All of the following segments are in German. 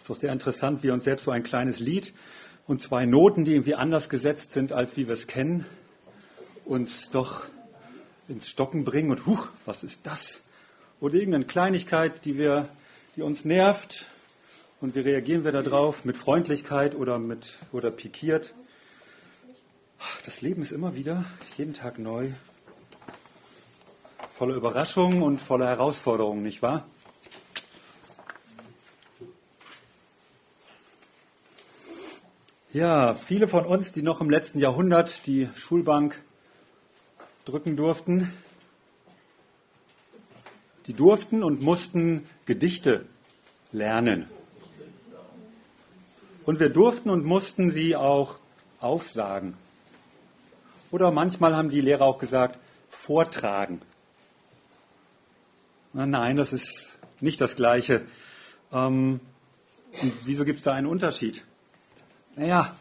ist doch sehr interessant, wie uns selbst so ein kleines Lied und zwei Noten, die irgendwie anders gesetzt sind, als wie wir es kennen, uns doch ins Stocken bringen und huch, was ist das? Oder irgendeine Kleinigkeit, die uns nervt und wie reagieren wir darauf? Mit Freundlichkeit oder pikiert? Das Leben ist immer wieder, jeden Tag neu, voller Überraschungen und voller Herausforderungen, nicht wahr? Ja, viele von uns, die noch im letzten Jahrhundert die Schulbank drücken durften, die durften und mussten Gedichte lernen. Und wir durften und mussten sie auch aufsagen. Oder manchmal haben die Lehrer auch gesagt, vortragen. Nein, das ist nicht das Gleiche. Und wieso gibt es da einen Unterschied? Naja,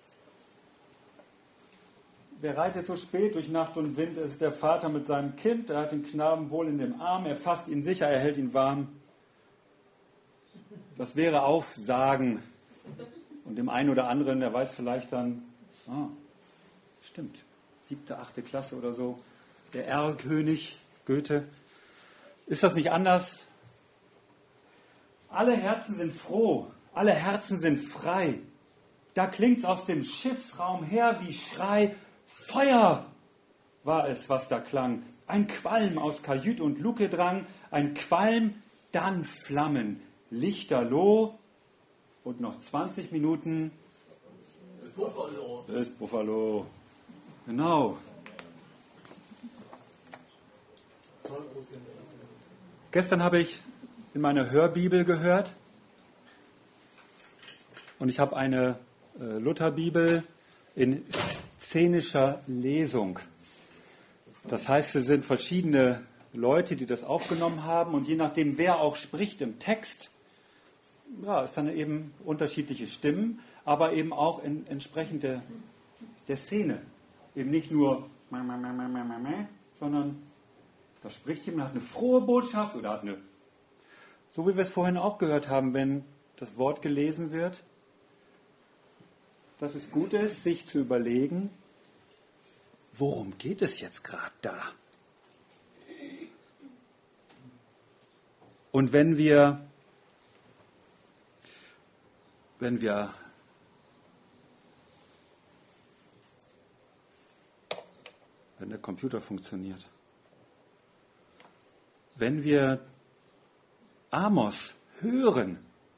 wer reitet so spät durch Nacht und Wind? Es ist der Vater mit seinem Kind. Er hat den Knaben wohl in dem Arm. Er fasst ihn sicher, er hält ihn warm. Das wäre Aufsagen. Und dem einen oder anderen, der weiß vielleicht dann, stimmt, 7., 8. Klasse oder so, der Erlkönig, Goethe. Ist das nicht anders? Alle Herzen sind froh, alle Herzen sind frei. Da klingt's aus dem Schiffsraum her wie Schrei. Feuer war es, was da klang. Ein Qualm aus Kajüt und Luke drang. Ein Qualm, dann Flammen. Lichterloh. Und noch 20 Minuten. Das Buffalo. Genau. Gestern habe ich in meiner Hörbibel gehört. Und ich habe eine Lutherbibel in szenischer Lesung. Das heißt, es sind verschiedene Leute, die das aufgenommen haben und je nachdem, wer auch spricht im Text, ja, ist dann eben unterschiedliche Stimmen, aber eben auch entsprechend der Szene. Eben nicht nur sondern da spricht jemand, hat eine frohe Botschaft oder hat eine, so wie wir es vorhin auch gehört haben, wenn das Wort gelesen wird, dass es gut ist, sich zu überlegen, worum geht es jetzt gerade da? Und wenn der Computer funktioniert, wenn wir Amos hören,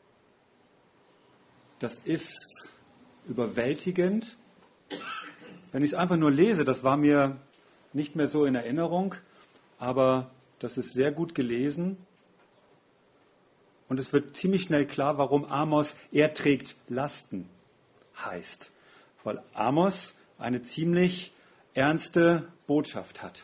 das ist überwältigend. Wenn ich es einfach nur lese, das war mir nicht mehr so in Erinnerung, aber das ist sehr gut gelesen. Und es wird ziemlich schnell klar, warum Amos, er trägt Lasten heißt. Weil Amos eine ziemlich ernste Botschaft hat.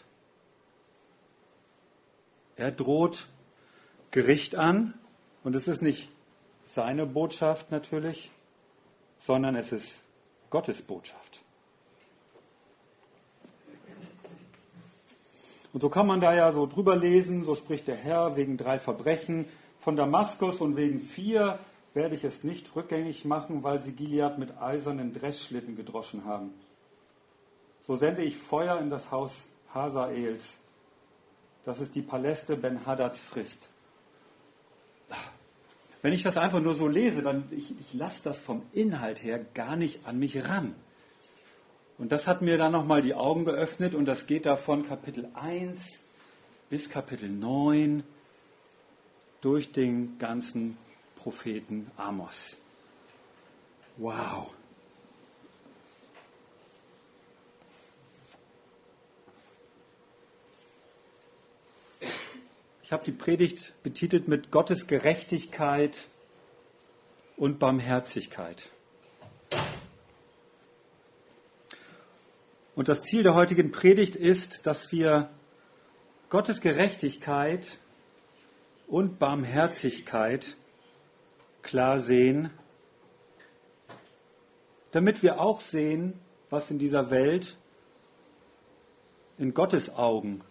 Er droht Gericht an und es ist nicht seine Botschaft natürlich, sondern es ist Gottes Botschaft. Und so kann man da ja so drüber lesen, so spricht der Herr wegen 3 Verbrechen von Damaskus und wegen 4 werde ich es nicht rückgängig machen, weil sie Gilead mit eisernen Dreschschlitten gedroschen haben. So sende ich Feuer in das Haus Hazaels, dass es die Paläste Ben-Hadads frisst. Wenn ich das einfach nur so lese, dann ich lasse das vom Inhalt her gar nicht an mich ran. Und das hat mir dann nochmal die Augen geöffnet und das geht da von Kapitel 1 bis Kapitel 9 durch den ganzen Propheten Amos. Wow! Ich habe die Predigt betitelt mit Gottes Gerechtigkeit und Barmherzigkeit. Und das Ziel der heutigen Predigt ist, dass wir Gottes Gerechtigkeit und Barmherzigkeit klar sehen, damit wir auch sehen, was in dieser Welt in Gottes Augen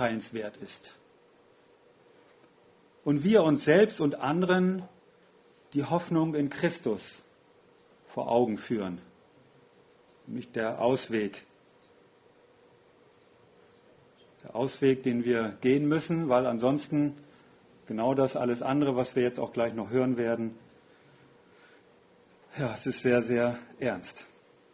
verurteilenswert ist. Und wir uns selbst und anderen die Hoffnung in Christus vor Augen führen. Nicht der Ausweg. Der Ausweg, den wir gehen müssen, weil ansonsten genau das alles andere, was wir jetzt auch gleich noch hören werden, ja, es ist sehr, sehr ernst.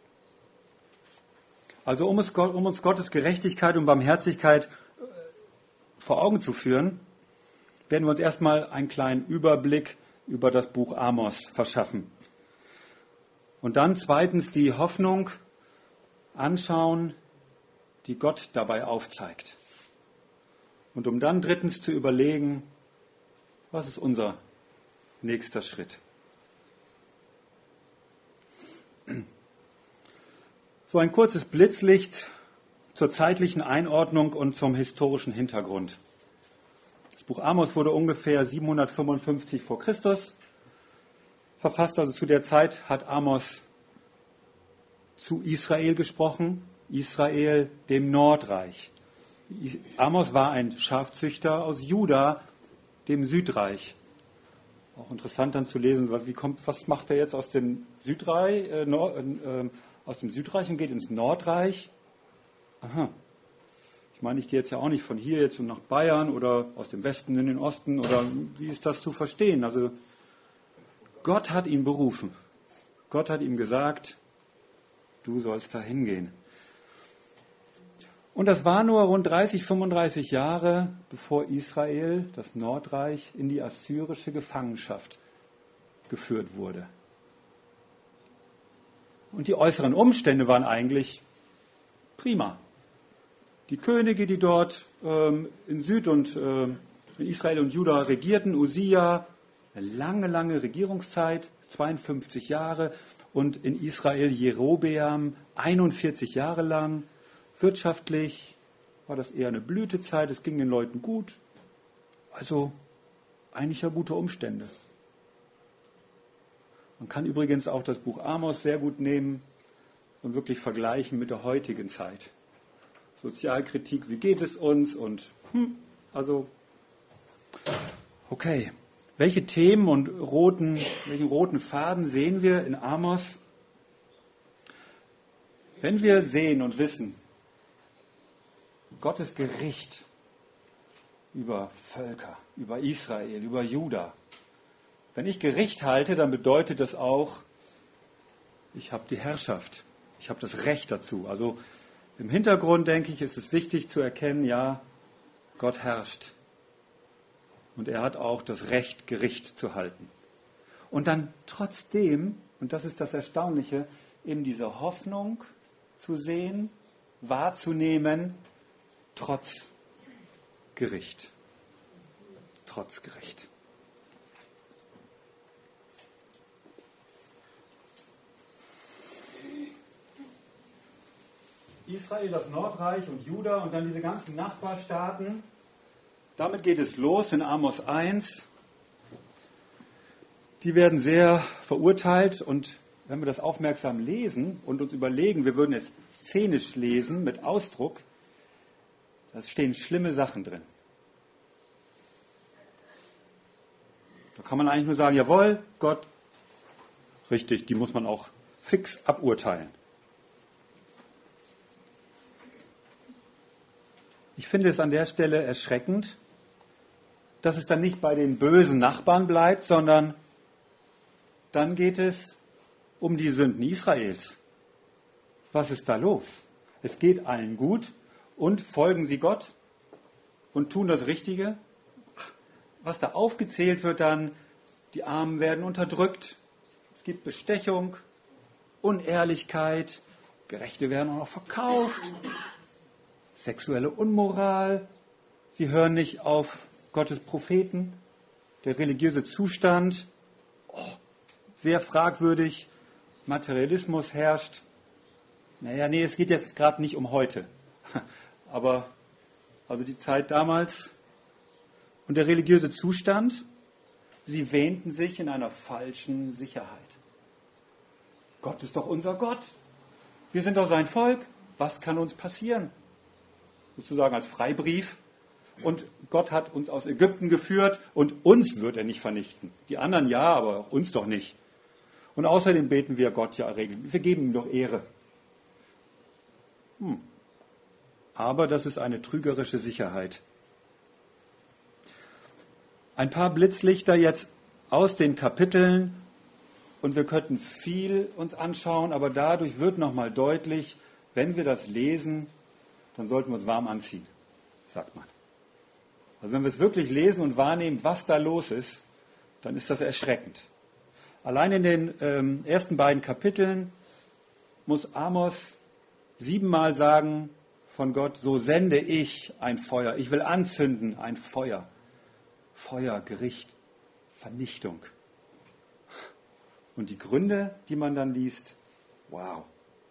Also um uns Gottes Gerechtigkeit und Barmherzigkeit vor Augen zu führen, werden wir uns erstmal einen kleinen Überblick über das Buch Amos verschaffen. Und dann zweitens die Hoffnung anschauen, die Gott dabei aufzeigt. Und um dann drittens zu überlegen, was ist unser nächster Schritt? So ein kurzes Blitzlicht zur zeitlichen Einordnung und zum historischen Hintergrund. Das Buch Amos wurde ungefähr 755 vor Christus verfasst. Also zu der Zeit hat Amos zu Israel gesprochen, Israel, dem Nordreich. Amos war ein Schafzüchter aus Juda, dem Südreich. Auch interessant dann zu lesen, was macht er jetzt aus dem Südreich, und geht ins Nordreich? Aha. Ich meine, ich gehe jetzt ja auch nicht von hier jetzt nach Bayern oder aus dem Westen in den Osten, oder wie ist das zu verstehen? Also Gott hat ihn berufen. Gott hat ihm gesagt, du sollst da hingehen. Und das war nur rund 30, 35 Jahre, bevor Israel, das Nordreich, in die assyrische Gefangenschaft geführt wurde. Und die äußeren Umstände waren eigentlich prima. Die Könige, die dort in in Israel und Juda regierten, Usia, eine lange, lange Regierungszeit, 52 Jahre, und in Israel Jerobeam 41 Jahre lang. Wirtschaftlich war das eher eine Blütezeit, es ging den Leuten gut. Also eigentlich ja gute Umstände. Man kann übrigens auch das Buch Amos sehr gut nehmen und wirklich vergleichen mit der heutigen Zeit. Sozialkritik, wie geht es uns? Und okay. Welche Themen und welchen roten Faden sehen wir in Amos? Wenn wir sehen und wissen, Gottes Gericht über Völker, über Israel, über Juda. Wenn ich Gericht halte, dann bedeutet das auch, ich habe die Herrschaft, ich habe das Recht dazu. Also im Hintergrund, denke ich, ist es wichtig zu erkennen, ja, Gott herrscht. Und er hat auch das Recht, Gericht zu halten. Und dann trotzdem, und das ist das Erstaunliche, eben diese Hoffnung zu sehen, wahrzunehmen, trotz Gericht. Trotz Gericht. Israel, das Nordreich und Juda und dann diese ganzen Nachbarstaaten. Damit geht es los in Amos 1. Die werden sehr verurteilt, und wenn wir das aufmerksam lesen und uns überlegen, wir würden es szenisch lesen mit Ausdruck, da stehen schlimme Sachen drin. Da kann man eigentlich nur sagen, jawohl, Gott, richtig, die muss man auch fix aburteilen. Ich finde es an der Stelle erschreckend, dass es dann nicht bei den bösen Nachbarn bleibt, sondern dann geht es um die Sünden Israels. Was ist da los? Es geht allen gut und folgen sie Gott und tun das Richtige. Was da aufgezählt wird dann, die Armen werden unterdrückt, es gibt Bestechung, Unehrlichkeit, Gerechte werden auch noch verkauft, sexuelle Unmoral, sie hören nicht auf Gottes Propheten, der religiöse Zustand, sehr fragwürdig, Materialismus herrscht. Nee, es geht jetzt gerade nicht um heute, aber also die Zeit damals und der religiöse Zustand, sie wähnten sich in einer falschen Sicherheit. Gott ist doch unser Gott, wir sind doch sein Volk, was kann uns passieren? Sozusagen als Freibrief. und Gott hat uns aus Ägypten geführt und uns wird er nicht vernichten. Die anderen ja, aber uns doch nicht. Und außerdem beten wir Gott ja regelmäßig. Wir geben ihm doch Ehre. Aber das ist eine trügerische Sicherheit. Ein paar Blitzlichter jetzt aus den Kapiteln und wir könnten viel uns anschauen, aber dadurch wird nochmal deutlich, wenn wir das lesen, dann sollten wir uns warm anziehen, sagt man. Also wenn wir es wirklich lesen und wahrnehmen, was da los ist, dann ist das erschreckend. Allein in den ersten beiden Kapiteln muss Amos 7-mal sagen von Gott, so sende ich ein Feuer. Ich will anzünden ein Feuer. Feuer, Gericht, Vernichtung. Und die Gründe, die man dann liest, wow.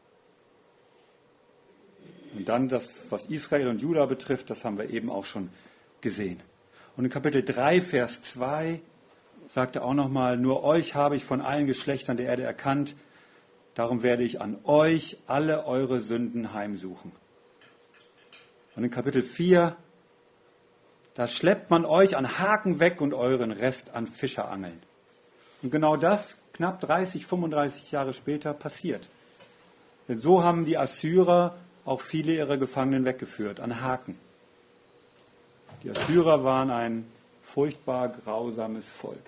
Und dann das, was Israel und Juda betrifft, das haben wir eben auch schon gesehen. Und in Kapitel 3, Vers 2 sagt er auch nochmal, nur euch habe ich von allen Geschlechtern der Erde erkannt, darum werde ich an euch alle eure Sünden heimsuchen. Und in Kapitel 4, da schleppt man euch an Haken weg und euren Rest an Fischerangeln. Und genau das, knapp 30, 35 Jahre später, passiert. Denn so haben die Assyrer auch viele ihrer Gefangenen weggeführt, an Haken. Die Assyrer waren ein furchtbar grausames Volk.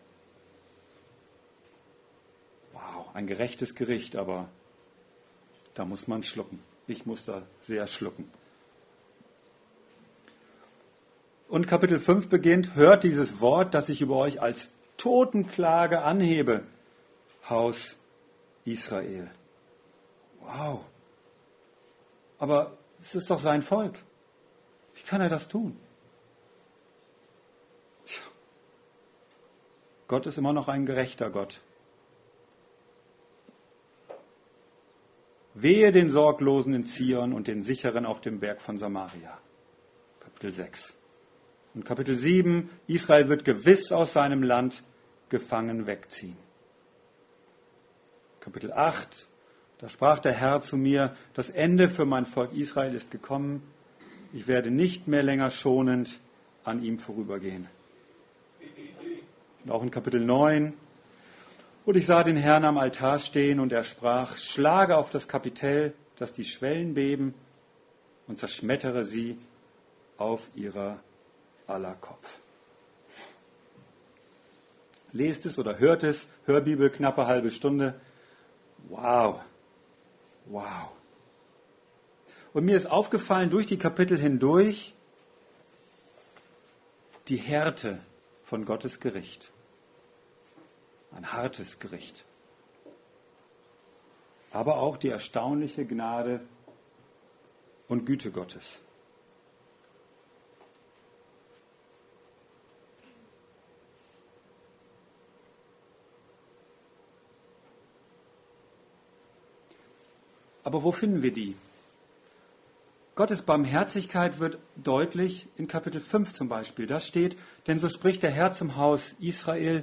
Wow, ein gerechtes Gericht, aber da muss man schlucken. Ich muss da sehr schlucken. Und Kapitel 5 beginnt, hört dieses Wort, das ich über euch als Totenklage anhebe, Haus Israel. Wow. Aber es ist doch sein Volk. Wie kann er das tun? Tja. Gott ist immer noch ein gerechter Gott. Wehe den Sorglosen in Zion und den Sicheren auf dem Berg von Samaria. Kapitel 6. Und Kapitel 7, Israel wird gewiss aus seinem Land gefangen wegziehen. Kapitel 8, da sprach der Herr zu mir, das Ende für mein Volk Israel ist gekommen. Ich werde nicht mehr länger schonend an ihm vorübergehen. Und auch in Kapitel 9, und ich sah den Herrn am Altar stehen und er sprach, schlage auf das Kapitell, dass die Schwellen beben und zerschmettere sie auf ihrer aller Kopf. Lest es oder hört es, Hörbibel, knappe halbe Stunde. Wow, wow. Und mir ist aufgefallen, durch die Kapitel hindurch, die Härte von Gottes Gericht. Ein hartes Gericht. Aber auch die erstaunliche Gnade und Güte Gottes. Aber wo finden wir die? Gottes Barmherzigkeit wird deutlich in Kapitel 5 zum Beispiel. Da steht, denn so spricht der Herr zum Haus Israel,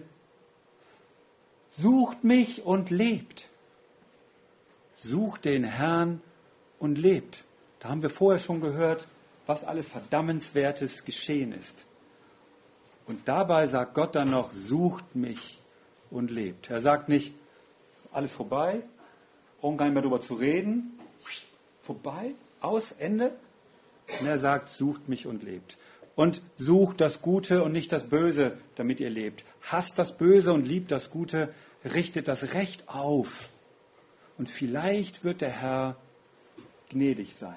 sucht mich und lebt. Sucht den Herrn und lebt. Da haben wir vorher schon gehört, was alles Verdammenswertes geschehen ist. Und dabei sagt Gott dann noch, sucht mich und lebt. Er sagt nicht, alles vorbei, brauchen gar nicht mehr darüber zu reden. Vorbei, aus, Ende. Und er sagt, sucht mich und lebt. Und sucht das Gute und nicht das Böse, damit ihr lebt. Hasst das Böse und liebt das Gute, richtet das Recht auf. Und vielleicht wird der Herr gnädig sein.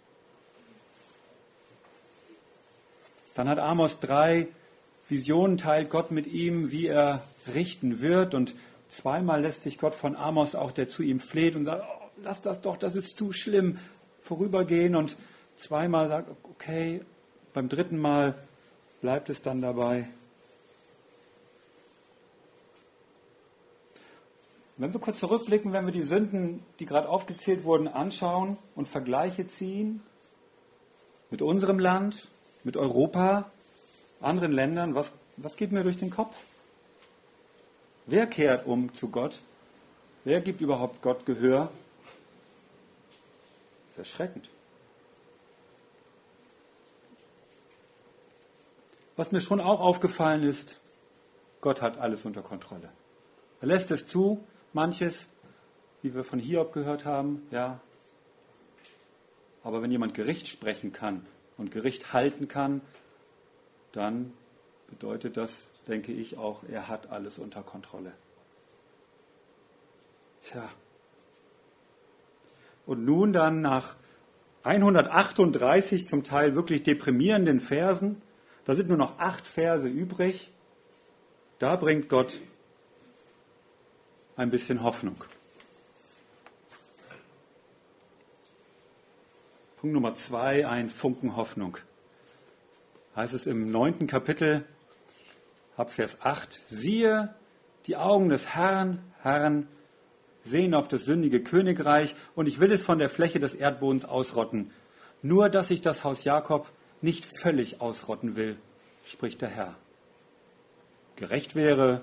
Dann hat Amos 3 Visionen, teilt Gott mit ihm, wie er richten wird. Und zweimal lässt sich Gott von Amos, auch der zu ihm fleht und sagt, oh, lass das doch, das ist zu schlimm, vorübergehen. Und zweimal sagt, okay, beim dritten Mal bleibt es dann dabei. Wenn wir kurz zurückblicken, wenn wir die Sünden, die gerade aufgezählt wurden, anschauen und Vergleiche ziehen mit unserem Land, mit Europa, anderen Ländern, was geht mir durch den Kopf? Wer kehrt um zu Gott? Wer gibt überhaupt Gott Gehör? Das ist erschreckend. was mir schon auch aufgefallen ist, Gott hat alles unter Kontrolle. Er lässt es zu, manches, wie wir von Hiob gehört haben, ja. Aber wenn jemand Gericht sprechen kann und Gericht halten kann, dann bedeutet das, denke ich auch, er hat alles unter Kontrolle. Tja. Und nun dann nach 138 zum Teil wirklich deprimierenden Versen, da sind nur noch 8 Verse übrig, da bringt Gott ein bisschen Hoffnung. Punkt Nummer 2, ein Funken Hoffnung. Heißt es im 9. Kapitel, ab Vers 8, siehe, die Augen des Herrn sehen auf das sündige Königreich und ich will es von der Fläche des Erdbodens ausrotten. Nur, dass ich das Haus Jakob nicht völlig ausrotten will, spricht der Herr. Gerecht wäre,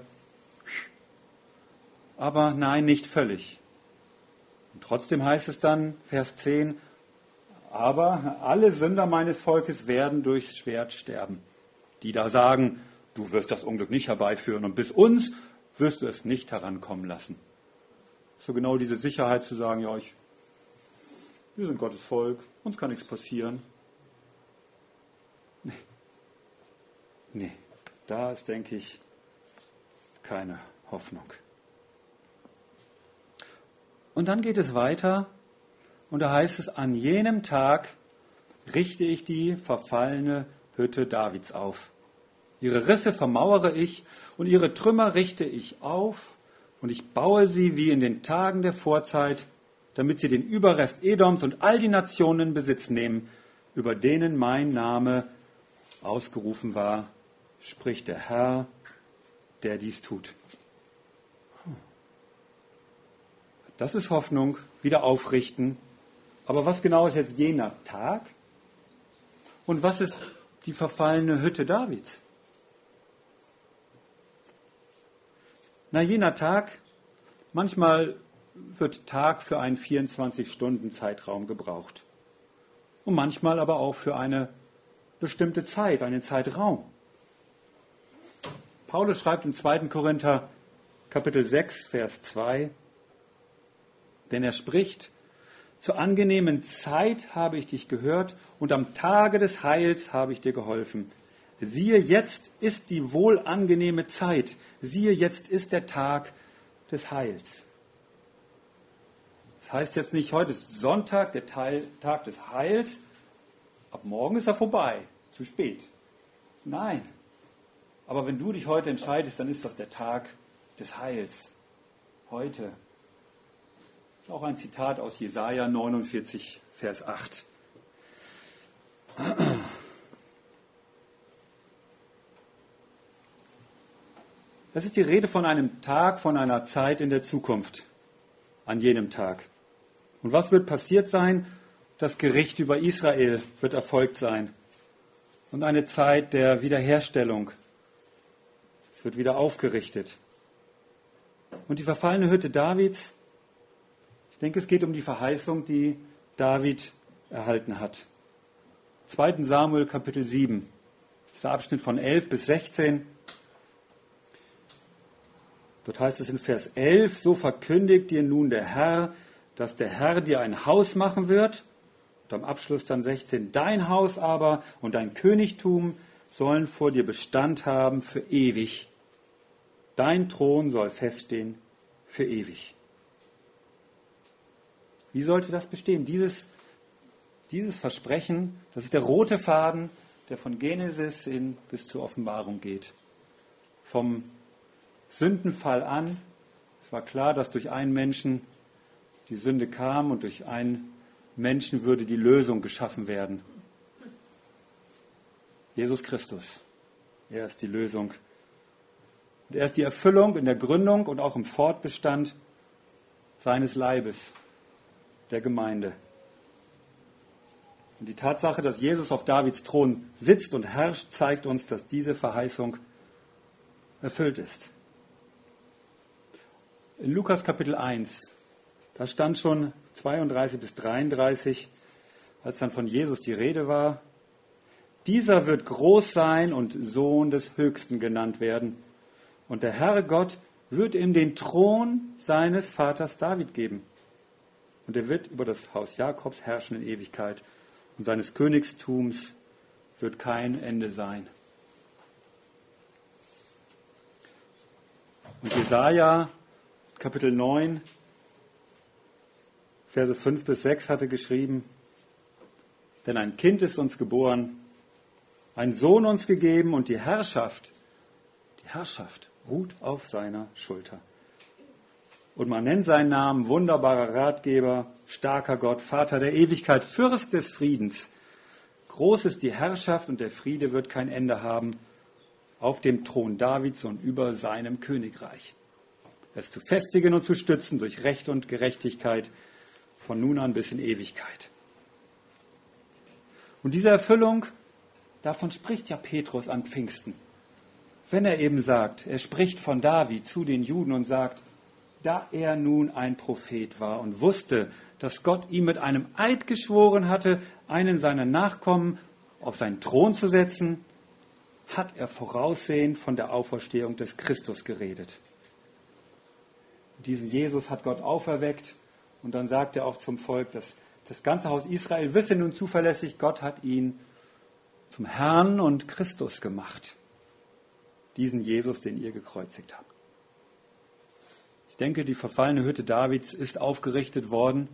aber nein, nicht völlig. Und trotzdem heißt es dann, Vers 10, aber alle Sünder meines Volkes werden durchs Schwert sterben. Die da sagen, du wirst das Unglück nicht herbeiführen und bis uns wirst du es nicht herankommen lassen. So genau diese Sicherheit zu sagen, ja, wir sind Gottes Volk, uns kann nichts passieren. Nee, da ist, denke ich, keine Hoffnung. Und dann geht es weiter und da heißt es, an jenem Tag richte ich die verfallene Hütte Davids auf. Ihre Risse vermauere ich und ihre Trümmer richte ich auf und ich baue sie wie in den Tagen der Vorzeit, damit sie den Überrest Edoms und all die Nationen in Besitz nehmen, über denen mein Name ausgerufen war, spricht der Herr, der dies tut. Das ist Hoffnung, wieder aufrichten. Aber was genau ist jetzt jener Tag? Und was ist die verfallene Hütte Davids? Na, jener Tag, manchmal wird Tag für einen 24-Stunden-Zeitraum gebraucht. Und manchmal aber auch für eine bestimmte Zeit, einen Zeitraum. Paulus schreibt im 2. Korinther Kapitel 6, Vers 2, denn er spricht, zur angenehmen Zeit habe ich dich gehört und am Tage des Heils habe ich dir geholfen. Siehe, jetzt ist die wohlangenehme Zeit. Siehe, jetzt ist der Tag des Heils. Das heißt jetzt nicht, heute ist Sonntag, der Tag des Heils. Ab morgen ist er vorbei, zu spät. Nein. Aber wenn du dich heute entscheidest, dann ist das der Tag des Heils. Heute. Das ist auch ein Zitat aus Jesaja 49, Vers 8. Das ist die Rede von einem Tag, von einer Zeit in der Zukunft, an jenem Tag. Und was wird passiert sein? Das Gericht über Israel wird erfolgt sein. Und eine Zeit der Wiederherstellung. Es wird wieder aufgerichtet. Und die verfallene Hütte Davids, ich denke, es geht um die Verheißung, die David erhalten hat. 2. Samuel Kapitel 7, das ist der Abschnitt von 11 bis 16. Dort heißt es in Vers 11, so verkündigt dir nun der Herr, dass der Herr dir ein Haus machen wird. Und am Abschluss dann 16, dein Haus aber und dein Königtum sollen vor dir Bestand haben für ewig. Dein Thron soll feststehen für ewig. Wie sollte das bestehen? Dieses Versprechen, das ist der rote Faden, der von Genesis bis zur Offenbarung geht. Vom Sündenfall an, es war klar, dass durch einen Menschen die Sünde kam und durch einen Menschen würde die Lösung geschaffen werden. Jesus Christus, er ist die Lösung. Und er ist die Erfüllung in der Gründung und auch im Fortbestand seines Leibes, der Gemeinde. Und die Tatsache, dass Jesus auf Davids Thron sitzt und herrscht, zeigt uns, dass diese Verheißung erfüllt ist. In Lukas Kapitel 1, da stand schon 32 bis 33, als dann von Jesus die Rede war. Dieser wird groß sein und Sohn des Höchsten genannt werden. Und der Herr Gott wird ihm den Thron seines Vaters David geben. Und er wird über das Haus Jakobs herrschen in Ewigkeit. Und seines Königstums wird kein Ende sein. Und Jesaja, Kapitel 9, Verse 5 bis 6 hatte geschrieben, denn ein Kind ist uns geboren, ein Sohn uns gegeben und die Herrschaft ruht auf seiner Schulter. Und man nennt seinen Namen wunderbarer Ratgeber, starker Gott, Vater der Ewigkeit, Fürst des Friedens. Groß ist die Herrschaft und der Friede wird kein Ende haben auf dem Thron Davids und über seinem Königreich. Es zu festigen und zu stützen durch Recht und Gerechtigkeit von nun an bis in Ewigkeit. Und diese Erfüllung, davon spricht ja Petrus an Pfingsten. Wenn er eben sagt, er spricht von David zu den Juden und sagt, da er nun ein Prophet war und wusste, dass Gott ihm mit einem Eid geschworen hatte, einen seiner Nachkommen auf seinen Thron zu setzen, hat er voraussehend von der Auferstehung des Christus geredet. Diesen Jesus hat Gott auferweckt und dann sagt er auch zum Volk, dass das ganze Haus Israel wisse nun zuverlässig, Gott hat ihn zum Herrn und Christus gemacht. Diesen Jesus, den ihr gekreuzigt habt. Ich denke, die verfallene Hütte Davids ist aufgerichtet worden.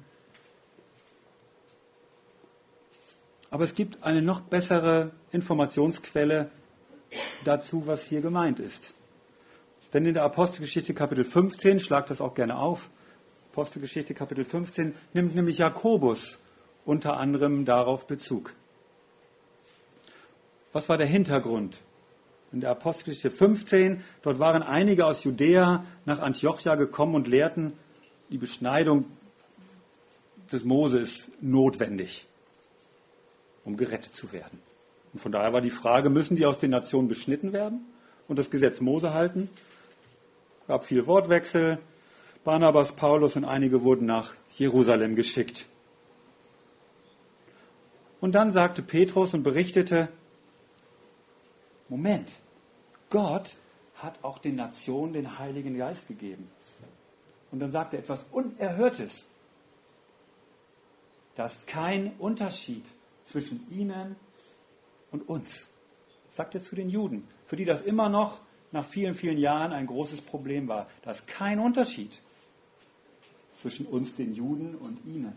Aber es gibt eine noch bessere Informationsquelle dazu, was hier gemeint ist. Denn in der Apostelgeschichte Kapitel 15, schlagt das auch gerne auf, Apostelgeschichte Kapitel 15, nimmt nämlich Jakobus unter anderem darauf Bezug. Was war der Hintergrund? In der Apostelgeschichte 15, dort waren einige aus Judäa nach Antiochia gekommen und lehrten, die Beschneidung des Mose ist notwendig, um gerettet zu werden. Und von daher war die Frage, müssen die aus den Nationen beschnitten werden und das Gesetz Mose halten? Es gab viel Wortwechsel. Barnabas, Paulus und einige wurden nach Jerusalem geschickt. Und dann sagte Petrus und berichtete, Moment, Gott hat auch den Nationen den Heiligen Geist gegeben. Und dann sagte er etwas Unerhörtes. Da ist kein Unterschied zwischen ihnen und uns. Das sagt er zu den Juden, für die das immer noch nach vielen, vielen Jahren ein großes Problem war. Da ist kein Unterschied zwischen uns, den Juden, und ihnen.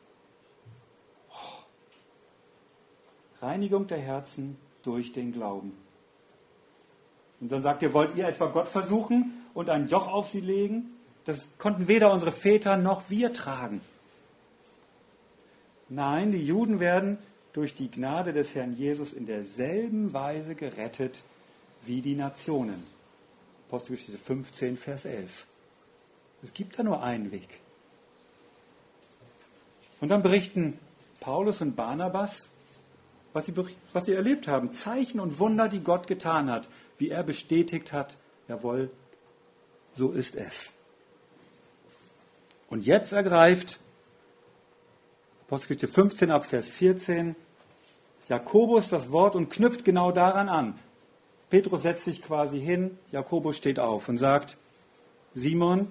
Reinigung der Herzen durch den Glauben. Und dann sagt er, wollt ihr etwa Gott versuchen und ein Joch auf sie legen? Das konnten weder unsere Väter noch wir tragen. Nein, die Juden werden durch die Gnade des Herrn Jesus in derselben Weise gerettet wie die Nationen. Apostelgeschichte 15, Vers 11. Es gibt da nur einen Weg. Und dann berichten Paulus und Barnabas, was sie erlebt haben. Zeichen und Wunder, die Gott getan hat. Wie er bestätigt hat, jawohl, so ist es. Und jetzt ergreift Apostelgeschichte 15 ab Vers 14 Jakobus das Wort und knüpft genau daran an. Petrus setzt sich quasi hin, Jakobus steht auf und sagt, Simon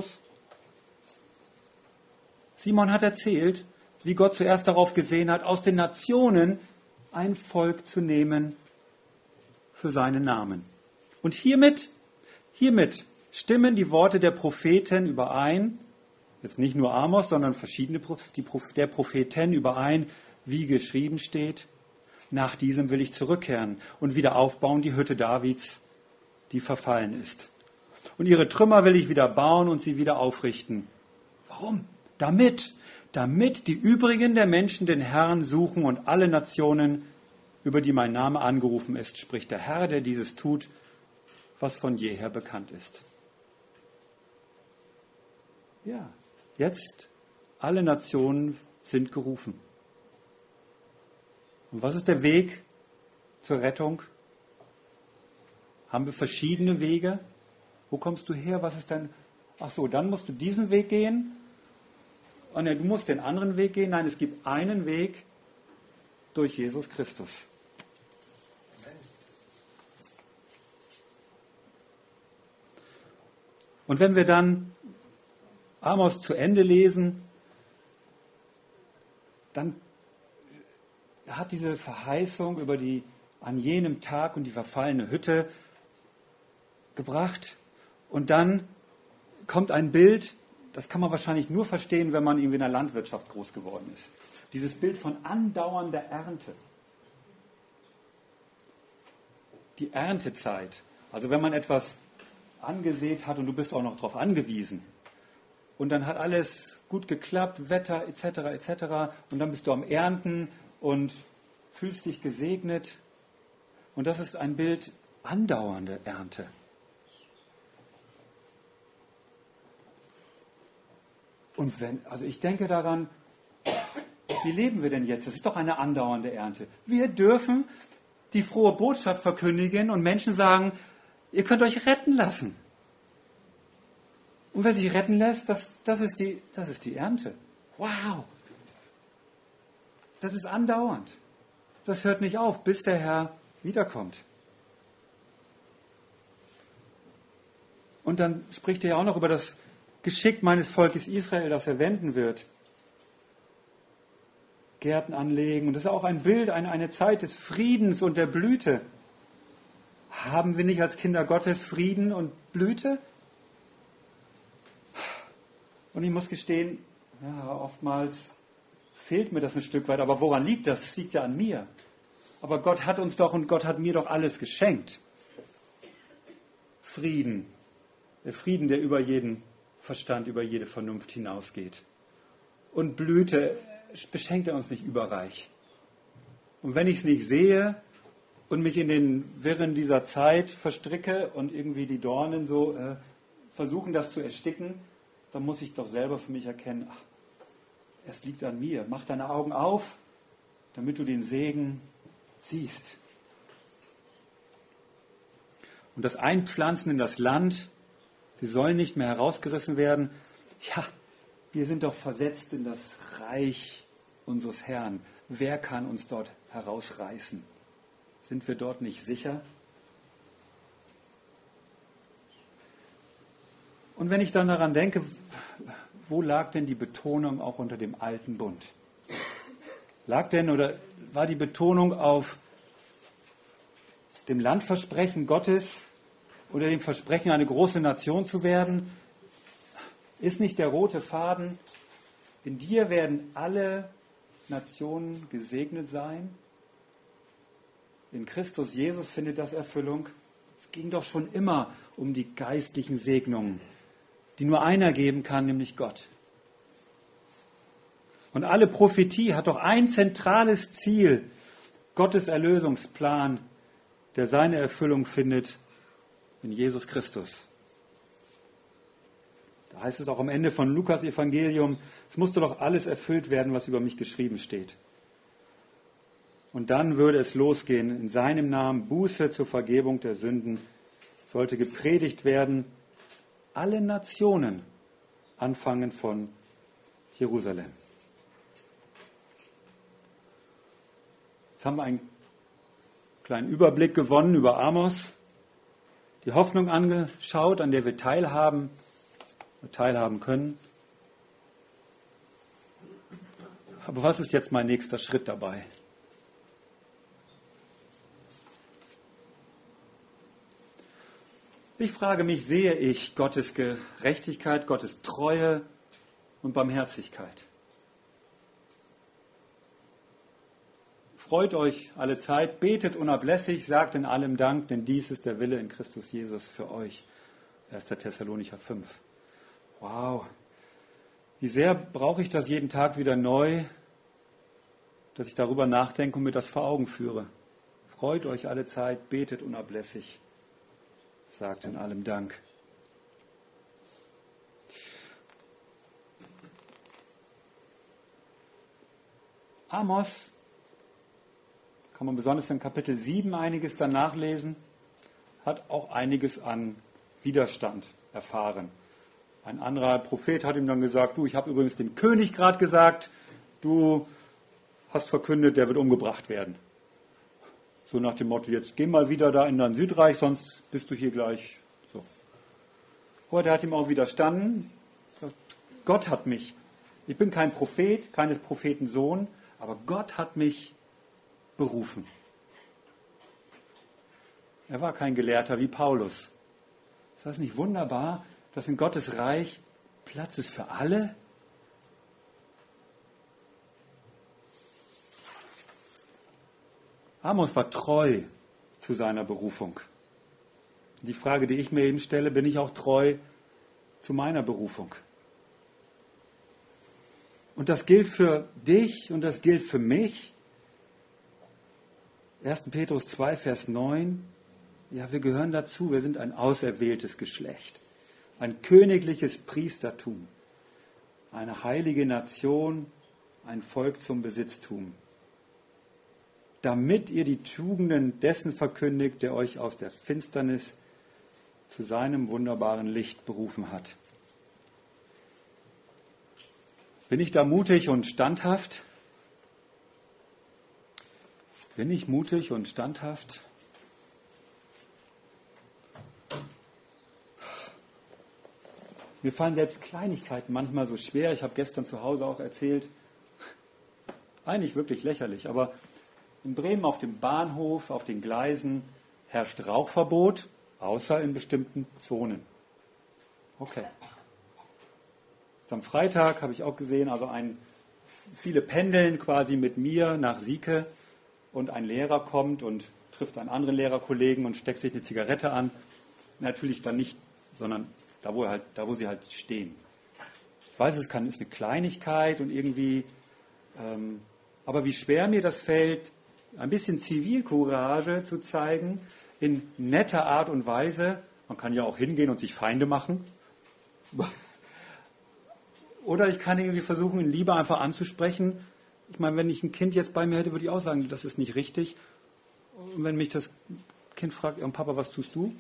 hat erzählt, wie Gott zuerst darauf gesehen hat, aus den Nationen ein Volk zu nehmen für seinen Namen. Und hiermit stimmen die Worte der Propheten überein, jetzt nicht nur Amos, sondern verschiedene der Propheten überein, wie geschrieben steht, nach diesem will ich zurückkehren und wieder aufbauen die Hütte Davids, die verfallen ist. Und ihre Trümmer will ich wieder bauen und sie wieder aufrichten. Warum? Damit die übrigen der Menschen den Herrn suchen und alle Nationen, über die mein Name angerufen ist, spricht der Herr, der dieses tut, was von jeher bekannt ist. Ja, jetzt alle Nationen sind gerufen. Und was ist der Weg zur Rettung? Haben wir verschiedene Wege? Wo kommst du her? Was ist dein... Ach so, dann musst du diesen Weg gehen. Oh ne, du musst den anderen Weg gehen. Nein, es gibt einen Weg durch Jesus Christus. Und wenn wir dann Amos zu Ende lesen, dann hat diese Verheißung über die an jenem Tag und die verfallene Hütte gebracht. Und dann kommt ein Bild, das kann man wahrscheinlich nur verstehen, wenn man irgendwie in der Landwirtschaft groß geworden ist. Dieses Bild von andauernder Ernte. Die Erntezeit. Also wenn man etwas angesät hat und du bist auch noch darauf angewiesen. Und dann hat alles gut geklappt, Wetter etc. etc. Und dann bist du am Ernten und fühlst dich gesegnet. Und das ist ein Bild andauernde Ernte. Und also ich denke daran, wie leben wir denn jetzt? Das ist doch eine andauernde Ernte. Wir dürfen die frohe Botschaft verkündigen und Menschen sagen, ihr könnt euch retten lassen. Und wer sich retten lässt, das ist die Ernte. Wow! Das ist andauernd. Das hört nicht auf, bis der Herr wiederkommt. Und dann spricht er ja auch noch über das Geschick meines Volkes Israel, das er wenden wird. Gärten anlegen. Und das ist auch ein Bild, eine Zeit des Friedens und der Blüte. Haben wir nicht als Kinder Gottes Frieden und Blüte? Und ich muss gestehen, ja, oftmals fehlt mir das ein Stück weit. Aber woran liegt das? Das liegt ja an mir. Aber Gott hat uns doch und Gott hat mir doch alles geschenkt. Frieden. Der Frieden, der über jeden Verstand, über jede Vernunft hinausgeht. Und Blüte beschenkt er uns nicht überreich. Und wenn ich es nicht sehe und mich in den Wirren dieser Zeit verstricke und irgendwie die Dornen so versuchen, das zu ersticken, dann muss ich doch selber für mich erkennen, ach, es liegt an mir. Mach deine Augen auf, damit du den Segen siehst. Und das Einpflanzen in das Land, sie sollen nicht mehr herausgerissen werden. Ja, wir sind doch versetzt in das Reich unseres Herrn. Wer kann uns dort herausreißen? Sind wir dort nicht sicher? Und wenn ich dann daran denke, wo lag denn die Betonung auch unter dem alten Bund? Lag denn oder war die Betonung auf dem Landversprechen Gottes oder dem Versprechen, eine große Nation zu werden? Ist nicht der rote Faden, in dir werden alle Nationen gesegnet sein? In Christus Jesus findet das Erfüllung. Es ging doch schon immer um die geistlichen Segnungen, die nur einer geben kann, nämlich Gott. Und alle Prophetie hat doch ein zentrales Ziel, Gottes Erlösungsplan, der seine Erfüllung findet in Jesus Christus. Da heißt es auch am Ende von Lukas Evangelium, es musste doch alles erfüllt werden, was über mich geschrieben steht. Und dann würde es losgehen, in seinem Namen Buße zur Vergebung der Sünden sollte gepredigt werden, alle Nationen, anfangen von Jerusalem. Jetzt haben wir einen kleinen Überblick gewonnen über Amos, die Hoffnung angeschaut, an der wir teilhaben können. Aber was ist jetzt mein nächster Schritt dabei? Ich frage mich, sehe ich Gottes Gerechtigkeit, Gottes Treue und Barmherzigkeit? Freut euch alle Zeit, betet unablässig, sagt in allem Dank, denn dies ist der Wille in Christus Jesus für euch. 1. Thessalonicher 5. Wow, wie sehr brauche ich das jeden Tag wieder neu, dass ich darüber nachdenke und mir das vor Augen führe. Freut euch alle Zeit, betet unablässig, sagt in allem Dank. Amos, kann man besonders in Kapitel 7 einiges danach lesen, hat auch einiges an Widerstand erfahren. Ein anderer Prophet hat ihm dann gesagt, du, ich habe übrigens dem König gerade gesagt, du hast verkündet, der wird umgebracht werden. So nach dem Motto, jetzt geh mal wieder da in dein Südreich, sonst bist du hier gleich. So. Heute hat ihm auch widerstanden. Gott hat mich. Ich bin kein Prophet, keines Propheten Sohn, aber Gott hat mich berufen. Er war kein Gelehrter wie Paulus. Ist das nicht wunderbar, dass in Gottes Reich Platz ist für alle? Amos war treu zu seiner Berufung. Die Frage, die ich mir eben stelle, bin ich auch treu zu meiner Berufung? Und das gilt für dich und das gilt für mich. 1. Petrus 2, Vers 9. Ja, wir gehören dazu. Wir sind ein auserwähltes Geschlecht. Ein königliches Priestertum. Eine heilige Nation. Ein Volk zum Besitztum. Damit ihr die Tugenden dessen verkündigt, der euch aus der Finsternis zu seinem wunderbaren Licht berufen hat. Bin ich da mutig und standhaft? Bin ich mutig und standhaft? Mir fallen selbst Kleinigkeiten manchmal so schwer. Ich habe gestern zu Hause auch erzählt, eigentlich wirklich lächerlich, aber in Bremen auf dem Bahnhof, auf den Gleisen herrscht Rauchverbot, außer in bestimmten Zonen. Okay. Jetzt am Freitag habe ich auch gesehen, also viele pendeln quasi mit mir nach Sieke und ein Lehrer kommt und trifft einen anderen Lehrerkollegen und steckt sich eine Zigarette an. Natürlich dann nicht, sondern da, wo sie halt stehen. Ich weiß, ist eine Kleinigkeit und irgendwie, aber wie schwer mir das fällt, ein bisschen Zivilcourage zu zeigen, in netter Art und Weise. Man kann ja auch hingehen und sich Feinde machen. Oder ich kann irgendwie versuchen, ihn lieber einfach anzusprechen. Ich meine, wenn ich ein Kind jetzt bei mir hätte, würde ich auch sagen, das ist nicht richtig. Und wenn mich das Kind fragt, Papa, was tust du?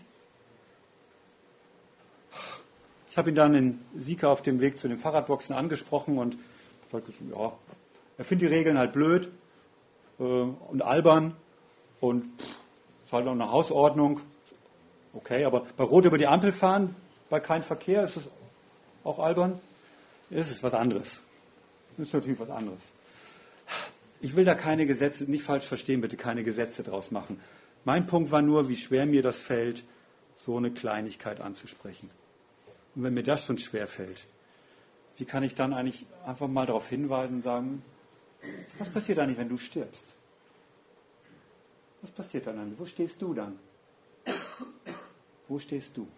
Ich habe ihn dann in Sieke auf dem Weg zu den Fahrradboxen angesprochen und ja, er findet die Regeln halt blöd und albern und ist halt auch eine Hausordnung. Okay, aber bei Rot über die Ampel fahren, bei keinem Verkehr, ist es auch albern? Es ist was anderes. Das ist natürlich was anderes. Ich will da keine Gesetze, nicht falsch verstehen, bitte keine Gesetze draus machen. Mein Punkt war nur, wie schwer mir das fällt, so eine Kleinigkeit anzusprechen. Und wenn mir das schon schwer fällt, wie kann ich dann eigentlich einfach mal darauf hinweisen und sagen, was passiert eigentlich, wenn du stirbst? Was passiert dann? Wo stehst du dann? Wo stehst du?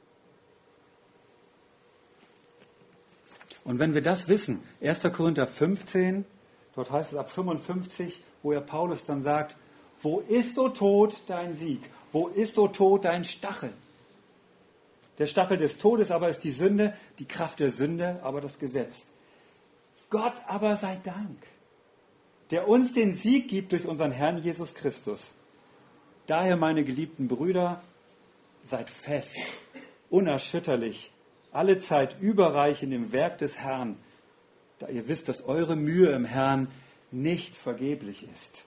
Und wenn wir das wissen, 1. Korinther 15, dort heißt es ab 55, wo ja Paulus dann sagt, wo ist, o Tod, dein Sieg? Wo ist, o Tod, dein Stachel? Der Stachel des Todes aber ist die Sünde, die Kraft der Sünde aber das Gesetz. Gott aber sei Dank, der uns den Sieg gibt durch unseren Herrn Jesus Christus. Daher, meine geliebten Brüder, seid fest, unerschütterlich, alle Zeit überreich in dem Werk des Herrn, da ihr wisst, dass eure Mühe im Herrn nicht vergeblich ist.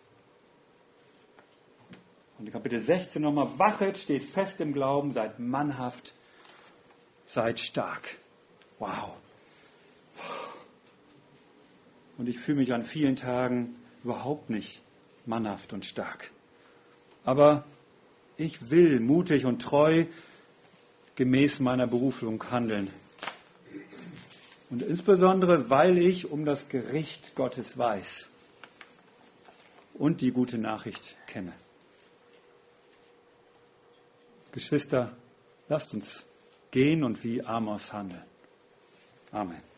Und in Kapitel 16 nochmal, wachet, steht fest im Glauben, seid mannhaft, seid stark. Wow. Und ich fühle mich an vielen Tagen überhaupt nicht mannhaft und stark. Aber ich will mutig und treu gemäß meiner Berufung handeln. Und insbesondere, weil ich um das Gericht Gottes weiß und die gute Nachricht kenne. Geschwister, lasst uns gehen und wie Amos handeln. Amen.